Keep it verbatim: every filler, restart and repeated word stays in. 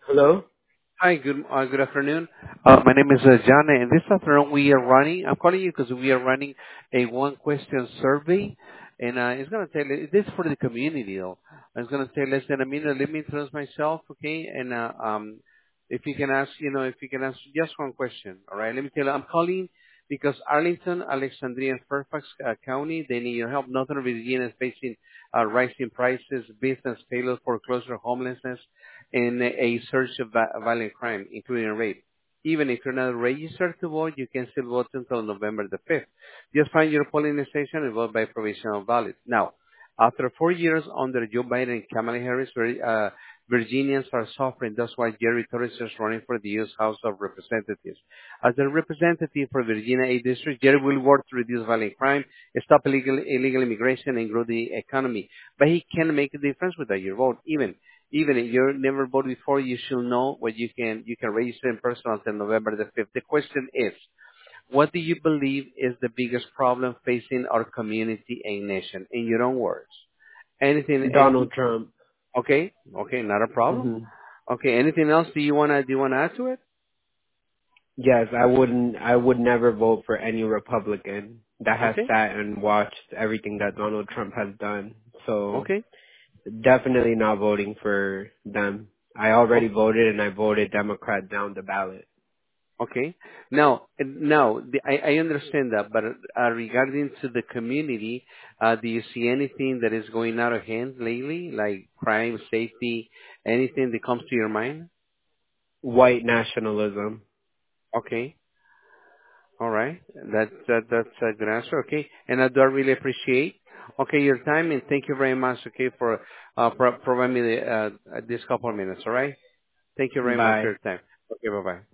Hello? Hi, good uh, good afternoon. Uh, my name is uh, John, and this afternoon we are running. I'm calling you because we are running a one-question survey, and uh, it's going to tell you this is for the community, though. It's going to take less than a minute. Let me introduce myself, okay? And uh, um, if you can ask, you know, if you can ask just one question, all right? Let me tell you, I'm calling because Arlington, Alexandria, and Fairfax uh, County, they need your help. Northern Virginia is facing uh, rising prices, business failure, foreclosure, homelessness in a surge of vi- violent crime, including rape. Even if you're not registered to vote, you can still vote until November the fifth. Just find your polling station and vote by provisional ballot. Now, after four years under Joe Biden and Kamala Harris, Vir- uh, Virginians are suffering. That's why Jerry Torres is running for the U S. House of Representatives. As the representative for Virginia eighth District, Jerry will work to reduce violent crime, stop illegal, illegal immigration, and grow the economy. But he can make a difference without your vote, even even if you never voted before, you should know what you can you can register in person until November the fifth. The question is, what do you believe is the biggest problem facing our community and nation? In your own words. Anything? Donald Any, Trump. okay, okay, not a problem. hmm Okay, anything else? Do you wanna do you wanna add to it? Yes, I wouldn't, I would never vote for any Republican that has Okay, sat and watched everything that Donald Trump has done. So okay, definitely not voting for them. I already okay. voted and I voted Democrat down the ballot. Okay. Now, now the, I, I understand that, but uh, regarding to the community, uh, do you see anything that is going out of hand lately, like crime, safety, anything that comes to your mind? White nationalism. Okay. All right. That, that that's a good answer. Okay. And I do really appreciate, okay, your time, and thank you very much. Okay, for uh, pro- providing me the, uh, this couple of minutes. All right. Thank you very much for Bye. your time. Okay. Bye bye.